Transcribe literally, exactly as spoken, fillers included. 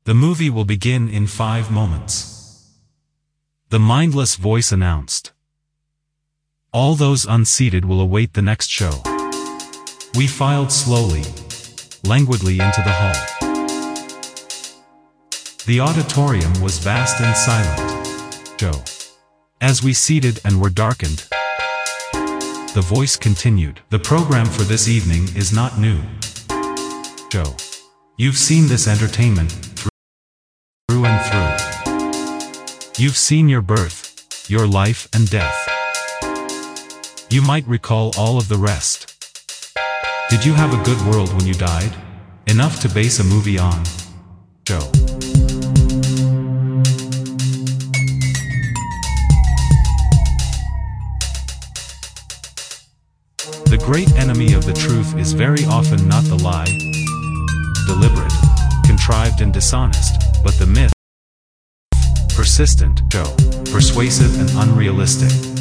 The movie will begin in five moments. The mindless voice announced. All those unseated will await the next show. We filed slowly, languidly into the hall. The auditorium was vast and silent. Joe. As we seated and were darkened, the voice continued. The program for this evening is not new. Joe. You've seen this entertainment through and through. You've seen your birth, your life and death. You might recall all of the rest. Did you have a good world when you died? Enough to base a movie on? Joe. The great enemy of the truth is very often not the lie, deliberate, contrived and dishonest, but the myth, persistent, Joe, persuasive and unrealistic.